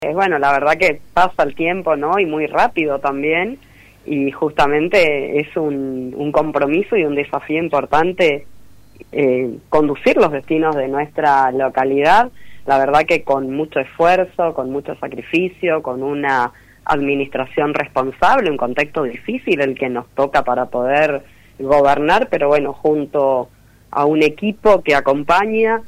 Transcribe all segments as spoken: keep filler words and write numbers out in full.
Eh, bueno, la verdad que pasa el tiempo, ¿no? Y muy rápido también, y justamente es un, un compromiso y un desafío importante eh, conducir los destinos de nuestra localidad, la verdad que con mucho esfuerzo, con mucho sacrificio, con una administración responsable, un contexto difícil el que nos toca para poder gobernar, pero bueno, junto a un equipo que acompaña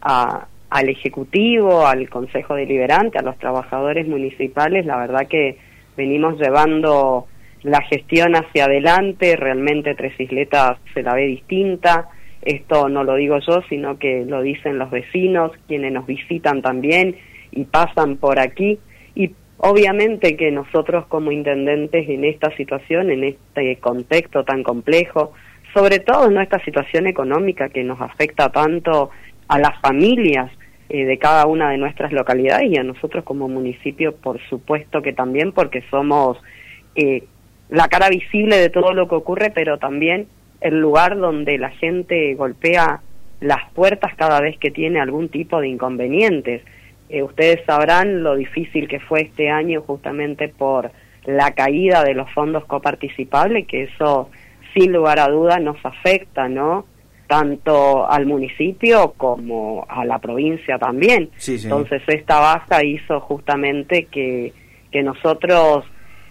a al Ejecutivo, al Consejo Deliberante, a los trabajadores municipales, la verdad que venimos llevando la gestión hacia adelante. Realmente Tres Isletas se la ve distinta, esto no lo digo yo, sino que lo dicen los vecinos, quienes nos visitan también y pasan por aquí, y obviamente que nosotros como intendentes en esta situación, en este contexto tan complejo, sobre todo en esta situación económica que nos afecta tanto a las familias eh, de cada una de nuestras localidades y a nosotros como municipio, por supuesto que también, porque somos eh, la cara visible de todo lo que ocurre, pero también el lugar donde la gente golpea las puertas cada vez que tiene algún tipo de inconvenientes. Eh, ustedes sabrán lo difícil que fue este año justamente por la caída de los fondos coparticipables, que eso sin lugar a dudas nos afecta, ¿no? Tanto al municipio como a la provincia también. Sí, sí. Entonces esta baja hizo justamente que, que nosotros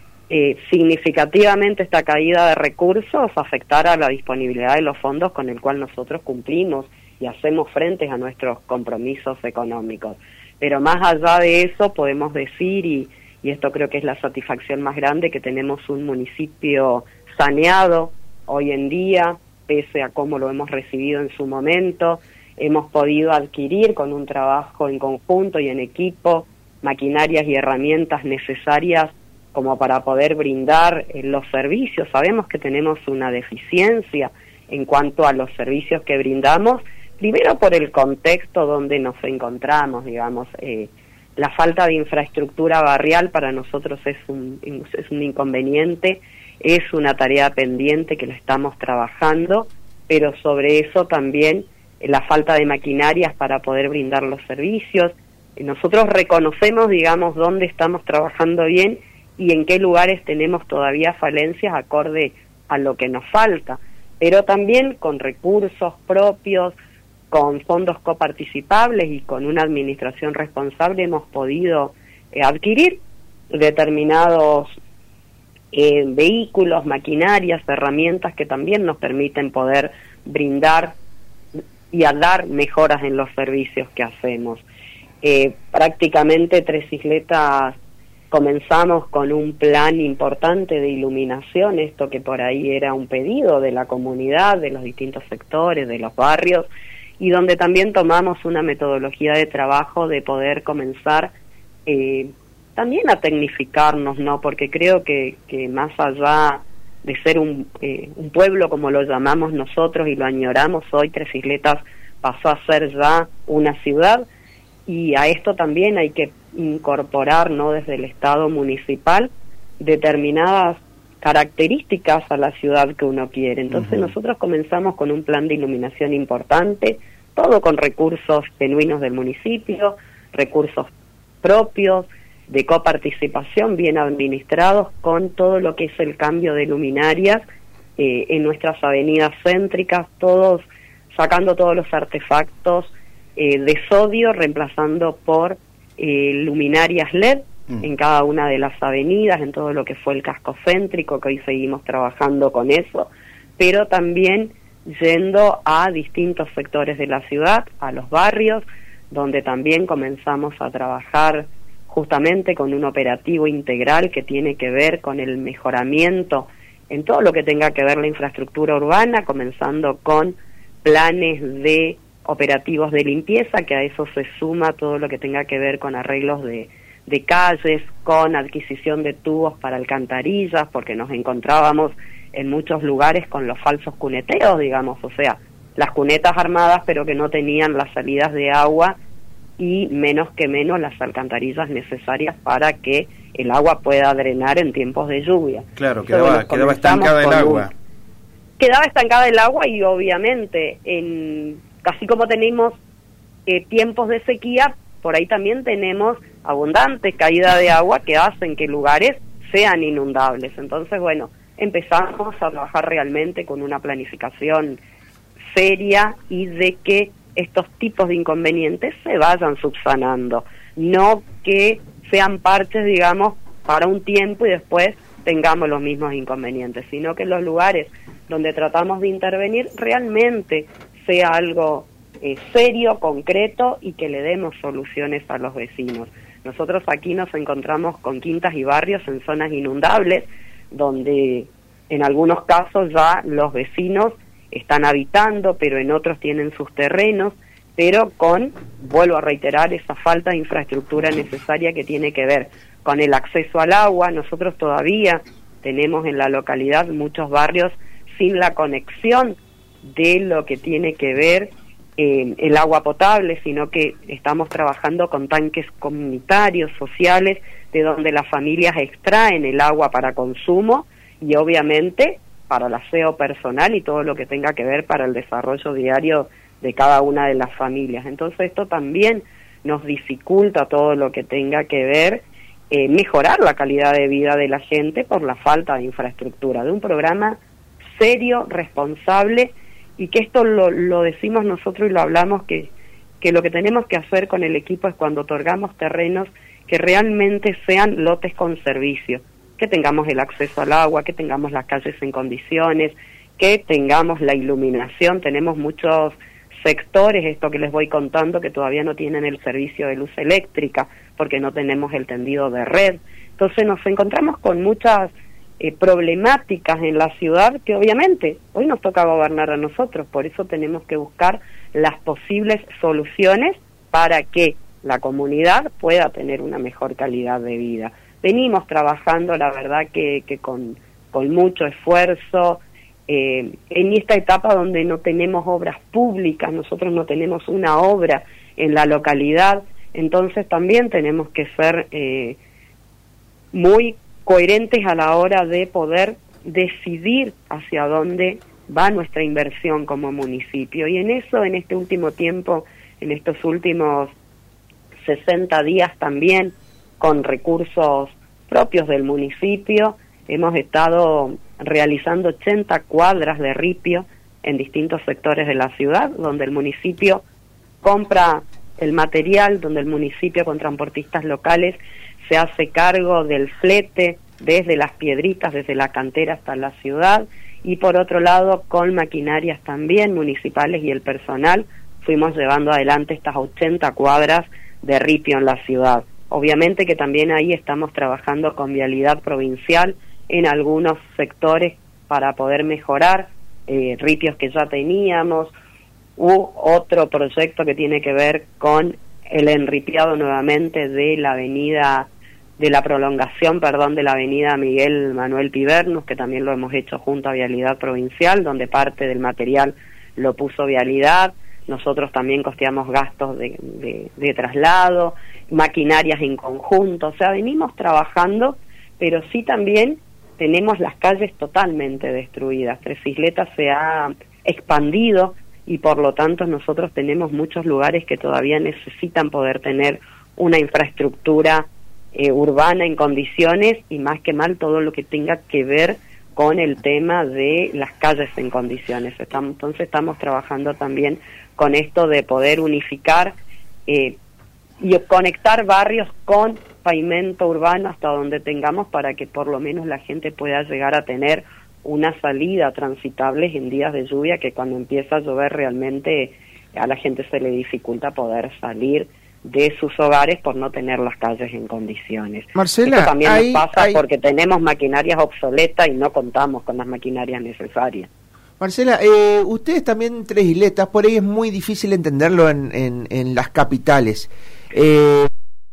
eh, significativamente esta caída de recursos afectara la disponibilidad de los fondos con el cual nosotros cumplimos y hacemos frente a nuestros compromisos económicos. Pero más allá de eso podemos decir, y, y esto creo que es la satisfacción más grande, que tenemos un municipio saneado hoy en día, pese a cómo lo hemos recibido en su momento. Hemos podido adquirir con un trabajo en conjunto y en equipo maquinarias y herramientas necesarias como para poder brindar eh, los servicios. Sabemos que tenemos una deficiencia en cuanto a los servicios que brindamos, primero por el contexto donde nos encontramos, digamos, eh, la falta de infraestructura barrial para nosotros es un, es un inconveniente. Es una tarea pendiente que la estamos trabajando, pero sobre eso también eh, la falta de maquinarias para poder brindar los servicios. Eh, nosotros reconocemos, digamos, dónde estamos trabajando bien y en qué lugares tenemos todavía falencias acorde a lo que nos falta, pero también con recursos propios, con fondos coparticipables y con una administración responsable hemos podido eh, adquirir determinados Eh, vehículos, maquinarias, herramientas que también nos permiten poder brindar y a dar mejoras en los servicios que hacemos. Eh, prácticamente Tres Isletas comenzamos con un plan importante de iluminación, esto que por ahí era un pedido de la comunidad, de los distintos sectores, de los barrios, y donde también tomamos una metodología de trabajo de poder comenzar eh, también a tecnificarnos, ¿no? Porque creo que, que más allá de ser un, eh, un pueblo como lo llamamos nosotros y lo añoramos, hoy Tres Isletas pasó a ser ya una ciudad, y a esto también hay que incorporar, ¿no? Desde el Estado municipal determinadas características a la ciudad que uno quiere. Entonces uh-huh. nosotros comenzamos con un plan de iluminación importante, todo con recursos genuinos del municipio, recursos propios, de coparticipación bien administrados, con todo lo que es el cambio de luminarias eh, en nuestras avenidas céntricas, todos sacando todos los artefactos eh, de sodio, reemplazando por eh, luminarias L E D mm. en cada una de las avenidas, en todo lo que fue el casco céntrico, que hoy seguimos trabajando con eso, pero también yendo a distintos sectores de la ciudad, a los barrios, donde también comenzamos a trabajar justamente con un operativo integral que tiene que ver con el mejoramiento en todo lo que tenga que ver la infraestructura urbana, comenzando con planes de operativos de limpieza, que a eso se suma todo lo que tenga que ver con arreglos de, de calles, con adquisición de tubos para alcantarillas, porque nos encontrábamos en muchos lugares con los falsos cuneteos, digamos, o sea, las cunetas armadas pero que no tenían las salidas de agua y menos que menos las alcantarillas necesarias para que el agua pueda drenar en tiempos de lluvia. Claro, quedaba, Entonces, quedaba estancada el agua. Un, quedaba estancada el agua y obviamente, en casi como tenemos eh, tiempos de sequía, por ahí también tenemos abundante caída de agua que hacen que lugares sean inundables. Entonces, bueno, empezamos a trabajar realmente con una planificación seria y de que estos tipos de inconvenientes se vayan subsanando, no que sean parches, digamos, para un tiempo y después tengamos los mismos inconvenientes, sino que los lugares donde tratamos de intervenir realmente sea algo eh, serio, concreto y que le demos soluciones a los vecinos. Nosotros aquí nos encontramos con quintas y barrios en zonas inundables, donde en algunos casos ya los vecinos están habitando, pero en otros tienen sus terrenos, pero con, vuelvo a reiterar, esa falta de infraestructura necesaria que tiene que ver con el acceso al agua. Nosotros todavía tenemos en la localidad muchos barrios sin la conexión de lo que tiene que ver eh, el agua potable, sino que estamos trabajando con tanques comunitarios, sociales, de donde las familias extraen el agua para consumo y obviamente para el aseo personal y todo lo que tenga que ver para el desarrollo diario de cada una de las familias. Entonces esto también nos dificulta todo lo que tenga que ver eh, mejorar la calidad de vida de la gente por la falta de infraestructura, de un programa serio, responsable, y que esto lo, lo decimos nosotros y lo hablamos, que, que lo que tenemos que hacer con el equipo es cuando otorgamos terrenos que realmente sean lotes con servicio, que tengamos el acceso al agua, que tengamos las calles en condiciones, que tengamos la iluminación. Tenemos muchos sectores, esto que les voy contando, que todavía no tienen el servicio de luz eléctrica porque no tenemos el tendido de red. Entonces nos encontramos con muchas eh, problemáticas en la ciudad que obviamente hoy nos toca gobernar a nosotros, por eso tenemos que buscar las posibles soluciones para que la comunidad pueda tener una mejor calidad de vida. Venimos trabajando, la verdad que, que con, con mucho esfuerzo, eh, en esta etapa donde no tenemos obras públicas, nosotros no tenemos una obra en la localidad, entonces también tenemos que ser eh, muy coherentes a la hora de poder decidir hacia dónde va nuestra inversión como municipio. Y en eso, en este último tiempo, en estos últimos sesenta días también, con recursos propios del municipio, hemos estado realizando ochenta cuadras de ripio en distintos sectores de la ciudad, donde el municipio compra el material, donde el municipio con transportistas locales se hace cargo del flete desde las piedritas, desde la cantera hasta la ciudad, y por otro lado con maquinarias también municipales y el personal fuimos llevando adelante estas ochenta cuadras de ripio en la ciudad. Obviamente que también ahí estamos trabajando con Vialidad Provincial en algunos sectores para poder mejorar eh, ripios que ya teníamos, u otro proyecto que tiene que ver con el enripiado nuevamente de la avenida, de la prolongación, perdón, de la avenida Miguel Manuel Pibernus, que también lo hemos hecho junto a Vialidad Provincial, donde parte del material lo puso Vialidad. Nosotros también costeamos gastos de, de, de traslado, maquinarias en conjunto, o sea, venimos trabajando, pero sí también tenemos las calles totalmente destruidas. Tres Isletas se ha expandido y por lo tanto nosotros tenemos muchos lugares que todavía necesitan poder tener una infraestructura eh, urbana en condiciones, y más que mal todo lo que tenga que ver con el tema de las calles en condiciones. Estamos, entonces estamos trabajando también con esto de poder unificar eh, y conectar barrios con pavimento urbano hasta donde tengamos, para que por lo menos la gente pueda llegar a tener una salida transitable en días de lluvia, que cuando empieza a llover realmente a la gente se le dificulta poder salir de sus hogares por no tener las calles en condiciones. Marcela, esto también hay, nos pasa hay... porque tenemos maquinarias obsoletas y no contamos con las maquinarias necesarias. Marcela, eh, ustedes también Tres Isletas, por ahí es muy difícil entenderlo en, en, en las capitales. Eh,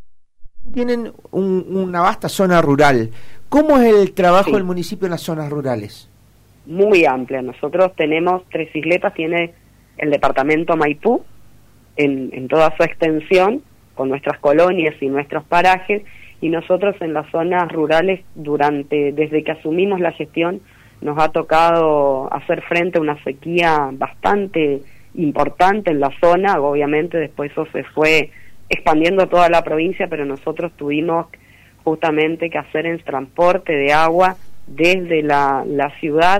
tienen un, una vasta zona rural. ¿Cómo es el trabajo sí. del municipio en las zonas rurales? Muy amplia. Nosotros tenemos, Tres Isletas tiene el departamento Maipú en, en toda su extensión, con nuestras colonias y nuestros parajes, y nosotros en las zonas rurales, durante desde que asumimos la gestión, nos ha tocado hacer frente a una sequía bastante importante en la zona. Obviamente después eso se fue expandiendo toda la provincia, pero nosotros tuvimos justamente que hacer el transporte de agua desde la, la ciudad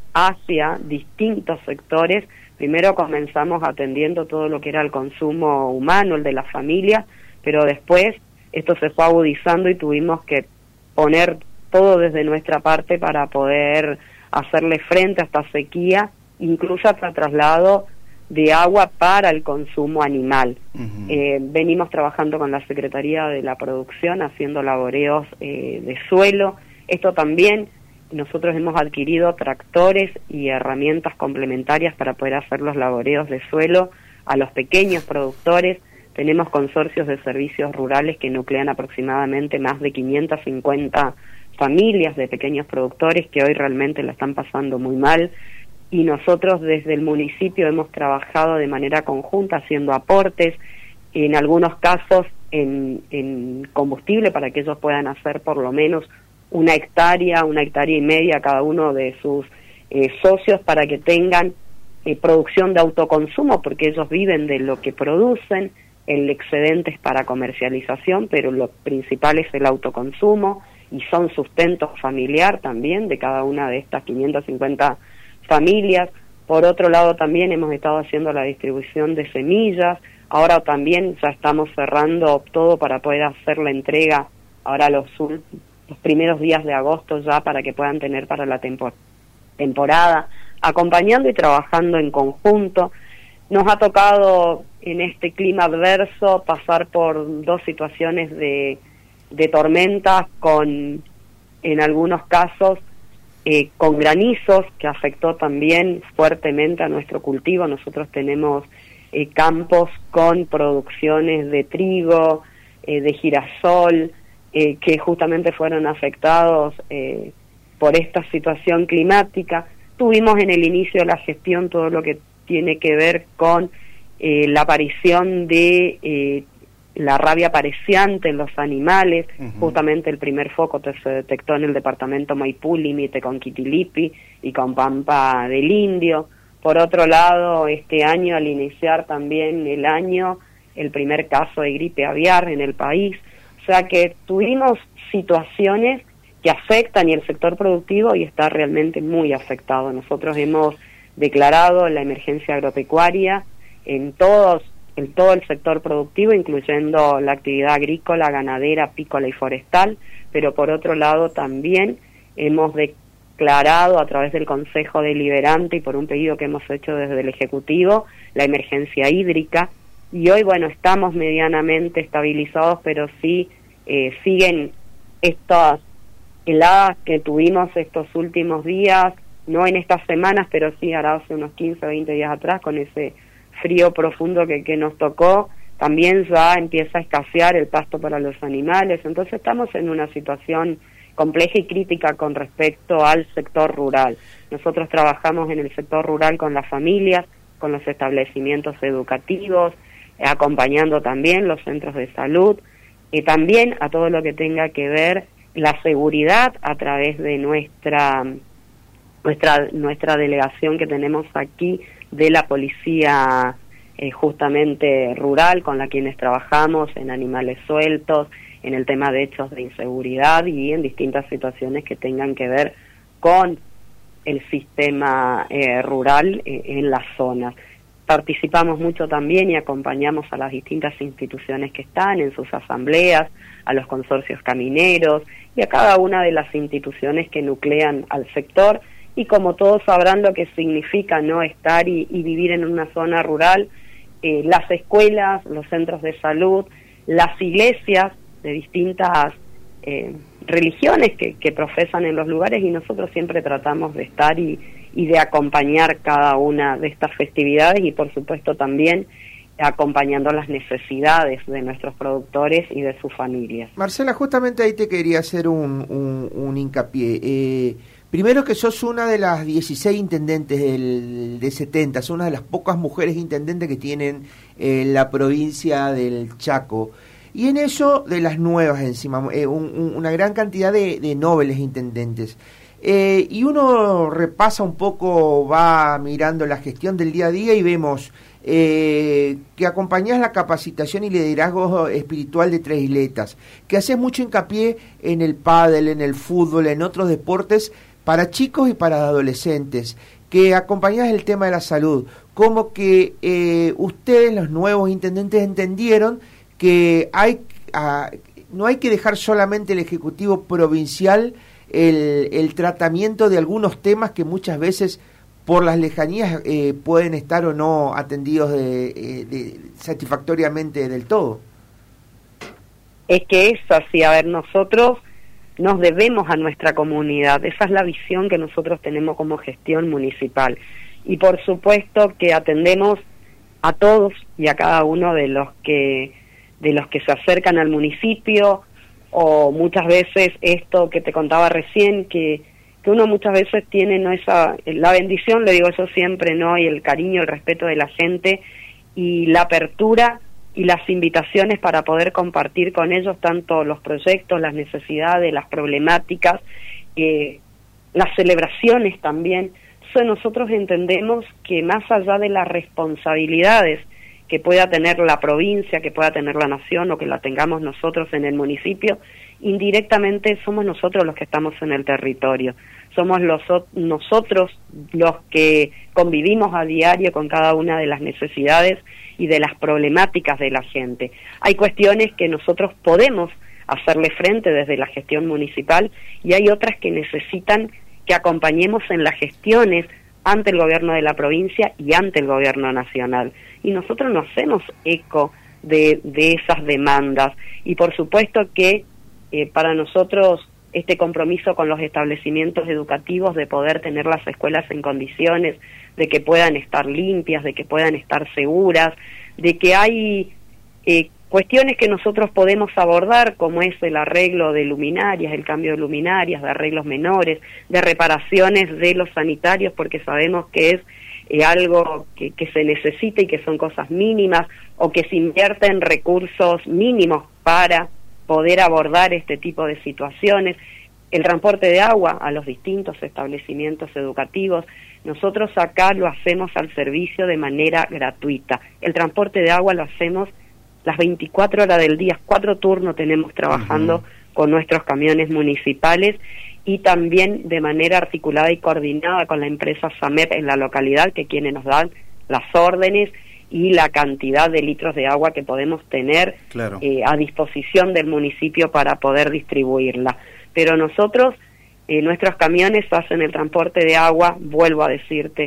hacia distintos sectores. Primero comenzamos atendiendo todo lo que era el consumo humano, el de las familias, pero después esto se fue agudizando y tuvimos que poner todo desde nuestra parte para poder hacerle frente a esta sequía, incluso hasta traslado de agua para el consumo animal. Uh-huh. Eh, venimos trabajando con la Secretaría de la Producción, haciendo laboreos eh, de suelo. Esto también, nosotros hemos adquirido tractores y herramientas complementarias para poder hacer los laboreos de suelo a los pequeños productores. Tenemos consorcios de servicios rurales que nuclean aproximadamente más de quinientas cincuenta familias de pequeños productores que hoy realmente la están pasando muy mal, y nosotros desde el municipio hemos trabajado de manera conjunta haciendo aportes, en algunos casos en, en combustible para que ellos puedan hacer por lo menos una hectárea, una hectárea y media cada uno de sus eh, socios para que tengan eh, producción de autoconsumo, porque ellos viven de lo que producen. El excedente es para comercialización, pero lo principal es el autoconsumo y son sustento familiar también de cada una de estas quinientas cincuenta familias. Por otro lado, también hemos estado haciendo la distribución de semillas. Ahora también ya estamos cerrando todo para poder hacer la entrega ahora los, los primeros días de agosto ya para que puedan tener para la tempor temporada, acompañando y trabajando en conjunto. Nos ha tocado en este clima adverso pasar por dos situaciones de, de tormentas con, en algunos casos, eh, con granizos, que afectó también fuertemente a nuestro cultivo. Nosotros tenemos eh, campos con producciones de trigo, eh, de girasol, eh, que justamente fueron afectados eh, por esta situación climática. Tuvimos en el inicio de la gestión todo lo que tiene que ver con eh, la aparición de eh, la rabia apareciante en los animales. Uh-huh. Justamente el primer foco te, se detectó en el departamento Maipú, límite con Quitilipi y con Pampa del Indio. Por otro lado, este año, al iniciar también el año, el primer caso de gripe aviar en el país. O sea que tuvimos situaciones que afectan y el sector productivo y está realmente muy afectado. Nosotros hemos declarado la emergencia agropecuaria en todos, en todo el sector productivo, incluyendo la actividad agrícola, ganadera, apícola y forestal, pero por otro lado también hemos declarado a través del Consejo Deliberante y por un pedido que hemos hecho desde el Ejecutivo, la emergencia hídrica, y hoy, bueno, estamos medianamente estabilizados, pero sí eh, siguen estas heladas que tuvimos estos últimos días, no en estas semanas, pero sí ahora hace unos quince o veinte días atrás, con ese frío profundo que, que nos tocó. También ya empieza a escasear el pasto para los animales, entonces estamos en una situación compleja y crítica con respecto al sector rural. Nosotros trabajamos en el sector rural con las familias, con los establecimientos educativos, eh, acompañando también los centros de salud, y también a todo lo que tenga que ver la seguridad a través de nuestra nuestra nuestra delegación que tenemos aquí de la policía eh, justamente rural, con la quienes trabajamos en animales sueltos, en el tema de hechos de inseguridad y en distintas situaciones que tengan que ver con el sistema eh, rural eh, en las zonas. Participamos mucho también y acompañamos a las distintas instituciones que están en sus asambleas, a los consorcios camineros y a cada una de las instituciones que nuclean al sector. Y como todos sabrán lo que significa no estar y, y vivir en una zona rural, eh, las escuelas, los centros de salud, las iglesias de distintas eh, religiones que, que profesan en los lugares, y nosotros siempre tratamos de estar y, y de acompañar cada una de estas festividades y por supuesto también acompañando las necesidades de nuestros productores y de sus familias. Marcela, justamente ahí te quería hacer un, un, un hincapié. Eh, primero que sos una de las dieciséis intendentes del, de setenta, sos una de las pocas mujeres intendentes que tienen eh, la provincia del Chaco. Y en eso de las nuevas encima, eh, un, un, una gran cantidad de, de nobles intendentes. Eh, y uno repasa un poco, va mirando la gestión del día a día y vemos eh, que acompañás la capacitación y liderazgo espiritual de Tres Isletas, que haces mucho hincapié en el pádel, en el fútbol, en otros deportes para chicos y para adolescentes, que acompañás el tema de la salud, como que eh, ustedes, los nuevos intendentes, entendieron que hay a, no hay que dejar solamente el Ejecutivo Provincial el, el tratamiento de algunos temas que muchas veces por las lejanías eh, pueden estar o no atendidos de, de, de, satisfactoriamente del todo. Es que es así, a ver, nosotros nos debemos a nuestra comunidad, esa es la visión que nosotros tenemos como gestión municipal, y por supuesto que atendemos a todos y a cada uno de los que de los que se acercan al municipio, o muchas veces esto que te contaba recién, que, que uno muchas veces tiene no esa la bendición, le digo eso siempre, no, y el cariño, el respeto de la gente y la apertura y las invitaciones para poder compartir con ellos tanto los proyectos, las necesidades, las problemáticas, eh, las celebraciones también. Entonces nosotros entendemos que más allá de las responsabilidades que pueda tener la provincia, que pueda tener la nación o que la tengamos nosotros en el municipio, indirectamente somos nosotros los que estamos en el territorio, somos los, nosotros los que convivimos a diario con cada una de las necesidades y de las problemáticas de la gente. Hay cuestiones que nosotros podemos hacerle frente desde la gestión municipal y hay otras que necesitan que acompañemos en las gestiones ante el gobierno de la provincia y ante el gobierno nacional. Y nosotros nos hacemos eco de, de esas demandas. Y por supuesto que eh, para nosotros este compromiso con los establecimientos educativos de poder tener las escuelas en condiciones, de que puedan estar limpias, de que puedan estar seguras, de que hay eh, cuestiones que nosotros podemos abordar, como es el arreglo de luminarias, el cambio de luminarias, de arreglos menores, de reparaciones de los sanitarios, porque sabemos que es eh, algo que, que se necesita y que son cosas mínimas, o que se invierten recursos mínimos para poder abordar este tipo de situaciones. El transporte de agua a los distintos establecimientos educativos, nosotros acá lo hacemos al servicio de manera gratuita. El transporte de agua lo hacemos las veinticuatro horas del día, cuatro turnos tenemos trabajando uh-huh. con nuestros camiones municipales y también de manera articulada y coordinada con la empresa SAMEP en la localidad, que quienes nos dan las órdenes y la cantidad de litros de agua que podemos tener claro. eh, a disposición del municipio para poder distribuirla. Pero nosotros, eh, nuestros camiones hacen el transporte de agua, vuelvo a decirte,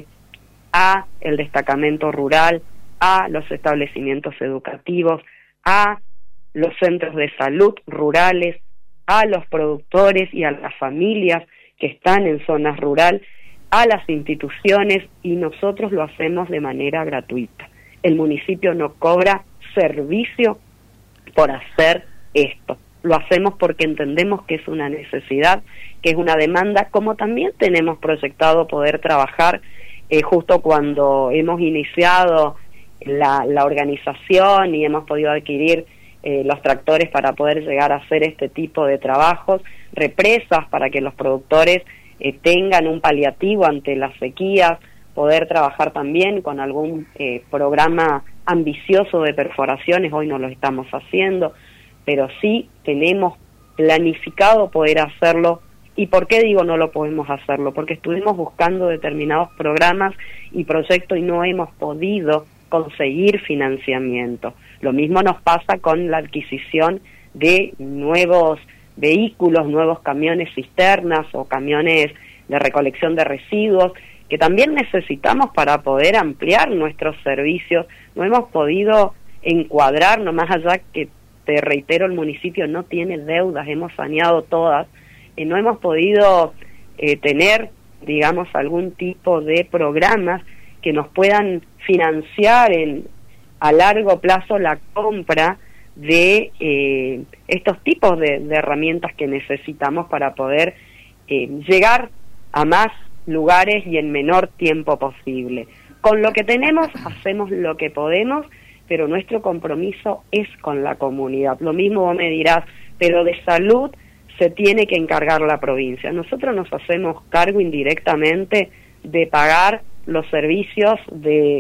a el destacamento rural, a los establecimientos educativos, a los centros de salud rurales, a los productores y a las familias que están en zonas rurales, a las instituciones, y nosotros lo hacemos de manera gratuita. El municipio no cobra servicio por hacer esto. Lo hacemos porque entendemos que es una necesidad, que es una demanda, como también tenemos proyectado poder trabajar eh, justo cuando hemos iniciado la, la organización y hemos podido adquirir eh, los tractores para poder llegar a hacer este tipo de trabajos, represas para que los productores eh, tengan un paliativo ante las sequías, poder trabajar también con algún eh, programa ambicioso de perforaciones. Hoy no lo estamos haciendo, pero sí tenemos planificado poder hacerlo. ¿Y por qué digo no lo podemos hacerlo? Porque estuvimos buscando determinados programas y proyectos y no hemos podido conseguir financiamiento. Lo mismo nos pasa con la adquisición de nuevos vehículos, nuevos camiones cisternas o camiones de recolección de residuos, que también necesitamos para poder ampliar nuestros servicios. No hemos podido encuadrarnos, más allá que, te reitero, el municipio no tiene deudas, hemos saneado todas, y no hemos podido eh, tener, digamos, algún tipo de programas que nos puedan financiar en, a largo plazo la compra de eh, estos tipos de, de herramientas que necesitamos para poder eh, llegar a más lugares y en menor tiempo posible. Con lo que tenemos hacemos lo que podemos, pero nuestro compromiso es con la comunidad. Lo mismo vos me dirás, pero de salud se tiene que encargar la provincia. Nosotros nos hacemos cargo indirectamente de pagar los servicios de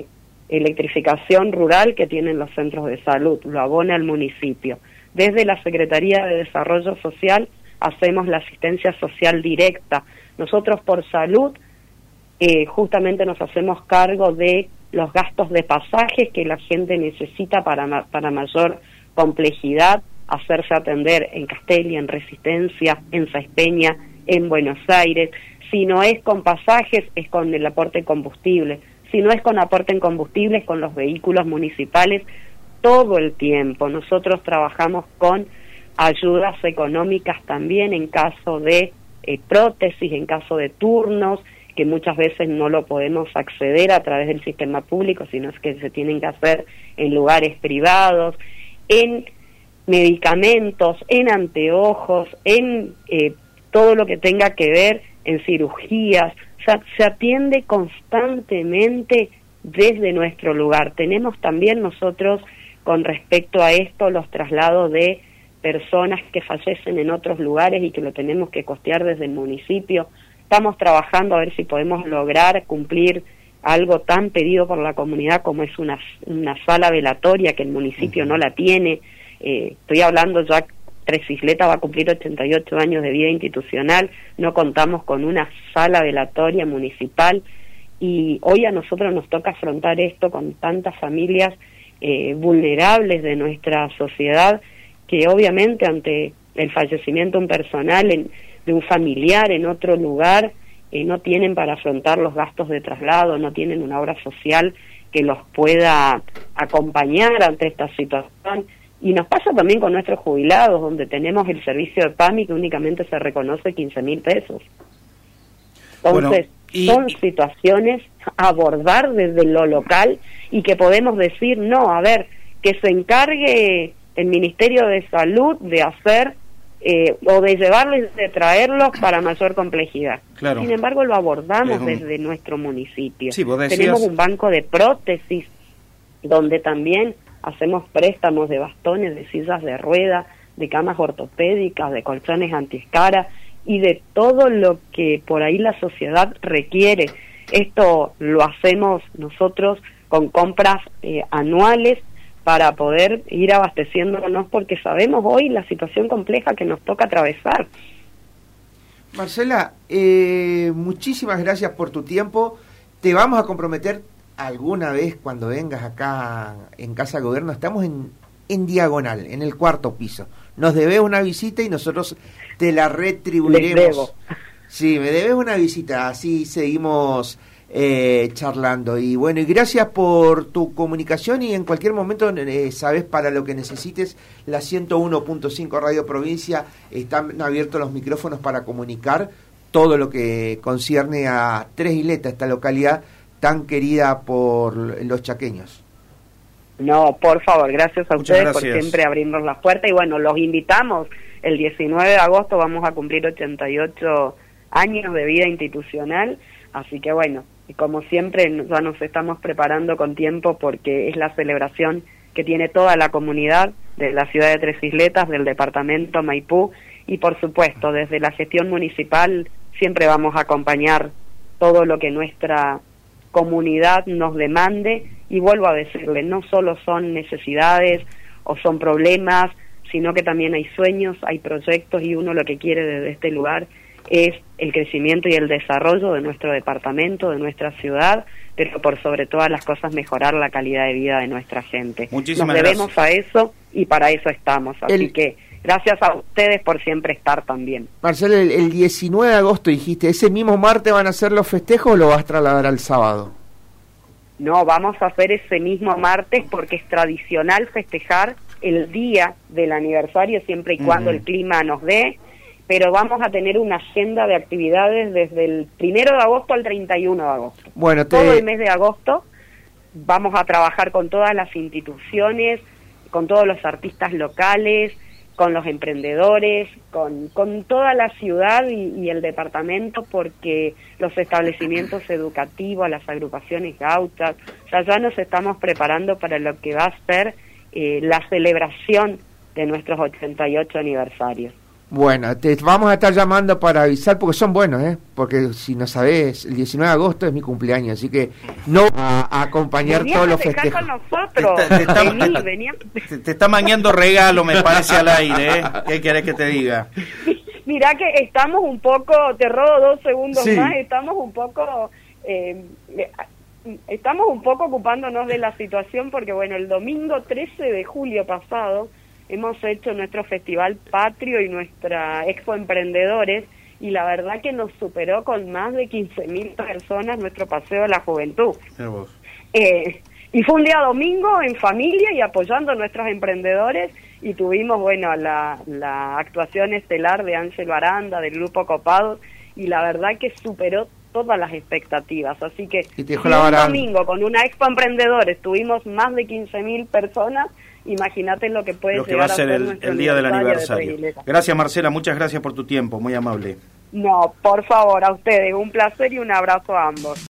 electrificación rural que tienen los centros de salud, lo abona el municipio. Desde la Secretaría de Desarrollo Social hacemos la asistencia social directa. Nosotros por salud eh, justamente nos hacemos cargo de los gastos de pasajes que la gente necesita para, para mayor complejidad, hacerse atender en Castelli, en Resistencia, en Saespeña, en Buenos Aires. Si no es con pasajes, es con el aporte en combustible. Si no es con aporte en combustible, es con los vehículos municipales todo el tiempo. Nosotros trabajamos con ayudas económicas también en caso de eh, prótesis, en caso de turnos, que muchas veces no lo podemos acceder a través del sistema público, sino es que se tienen que hacer en lugares privados, en medicamentos, en anteojos, en eh, todo lo que tenga que ver en cirugías. O sea, se atiende constantemente desde nuestro lugar. Tenemos también nosotros, con respecto a esto, los traslados de personas que fallecen en otros lugares y que lo tenemos que costear desde el municipio. Estamos trabajando a ver si podemos lograr cumplir algo tan pedido por la comunidad como es una, una sala velatoria, que el municipio uh-huh. no la tiene. Eh, estoy hablando ya, Tres Isletas va a cumplir ochenta y ocho años de vida institucional, no contamos con una sala velatoria municipal, y hoy a nosotros nos toca afrontar esto con tantas familias eh, vulnerables de nuestra sociedad, que obviamente ante el fallecimiento de un personal, en, de un familiar en otro lugar, eh, no tienen para afrontar los gastos de traslado, no tienen una obra social que los pueda acompañar ante esta situación. Y nos pasa también con nuestros jubilados, donde tenemos el servicio de P A M I que únicamente se reconoce quince mil pesos. Entonces, bueno, y... son situaciones a abordar desde lo local y que podemos decir, no, a ver, que se encargue el Ministerio de Salud de hacer eh, o de llevarlos, de traerlos para mayor complejidad. Claro. Sin embargo, lo abordamos un... desde nuestro municipio. Sí, vos decías... Tenemos un banco de prótesis donde también hacemos préstamos de bastones, de sillas de rueda, de camas ortopédicas, de colchones antiescara y de todo lo que por ahí la sociedad requiere. Esto lo hacemos nosotros con compras eh, anuales para poder ir abasteciéndonos, porque sabemos hoy la situación compleja que nos toca atravesar. Marcela, eh, muchísimas gracias por tu tiempo. Te vamos a comprometer alguna vez cuando vengas acá en Casa de Gobierno. Estamos en, en diagonal, en el cuarto piso. Nos debes una visita y nosotros te la retribuiremos. Les debo. Sí, me debes una visita, así seguimos eh, charlando. Y bueno, y gracias por tu comunicación, y en cualquier momento, eh, sabes, para lo que necesites, la ciento uno punto cinco Radio Provincia, están abiertos los micrófonos para comunicar todo lo que concierne a Tres Isletas, esta localidad tan querida por los chaqueños. No, por favor, gracias a Muchas ustedes gracias. por siempre abrirnos las puertas, y bueno, los invitamos. El diecinueve de agosto vamos a cumplir ochenta y ocho años de vida institucional, así que bueno, y como siempre ya nos estamos preparando con tiempo, porque es la celebración que tiene toda la comunidad de la ciudad de Tres Isletas, del departamento Maipú, y por supuesto desde la gestión municipal siempre vamos a acompañar todo lo que nuestra comunidad nos demande. Y vuelvo a decirle, no solo son necesidades o son problemas, sino que también hay sueños, hay proyectos, y uno lo que quiere desde este lugar es el crecimiento y el desarrollo de nuestro departamento, de nuestra ciudad, pero por sobre todas las cosas mejorar la calidad de vida de nuestra gente. Muchísimas Nos debemos gracias. a eso, y para eso estamos, así El... que gracias a ustedes por siempre estar también. Marcelo, el, el diecinueve de agosto dijiste, ¿ese mismo martes van a hacer los festejos o lo vas a trasladar al sábado? No, vamos a hacer ese mismo martes, porque es tradicional festejar el día del aniversario, siempre y cuando uh-huh. el clima nos dé, pero vamos a tener una agenda de actividades desde el primero de agosto al treinta y uno de agosto. Bueno, te... Todo el mes de agosto vamos a trabajar con todas las instituciones, con todos los artistas locales, con los emprendedores, con, con toda la ciudad y, y el departamento, porque los establecimientos educativos, las agrupaciones gauchas, o sea, ya nos estamos preparando para lo que va a ser eh, la celebración de nuestros ochenta y ocho aniversarios. Bueno, te vamos a estar llamando para avisar porque son buenos, ¿eh? Porque si no sabés, el diecinueve de agosto es mi cumpleaños, así que no a, a acompañar Venías todos a los festejar festejos. con nosotros. Te, te, está, Vení, te, venía. te, te está mangueando regalo, me parece, al aire, ¿eh? ¿Qué querés que te diga? Mirá que estamos un poco, te robo dos segundos Sí. más, estamos un poco... Eh, estamos un poco ocupándonos de la situación porque, bueno, el domingo trece de julio pasado hemos hecho nuestro Festival Patrio y nuestra Expo Emprendedores, y la verdad que nos superó con más de quince mil personas nuestro Paseo de la Juventud. Eh, y fue un día domingo en familia y apoyando a nuestros emprendedores, y tuvimos, bueno, la, la actuación estelar de Ángelo Aranda, del Grupo Copados, y la verdad que superó todas las expectativas. Así que Y te dejó si la un vara- domingo con una Expo Emprendedores tuvimos más de quince mil personas, imagínate lo que puede Lo que llegar va a ser el, nuestro el día del aniversario de aniversario. Tres Isletas. Gracias, Marcela, muchas gracias por tu tiempo, muy amable. No, por favor, a ustedes, un placer y un abrazo a ambos.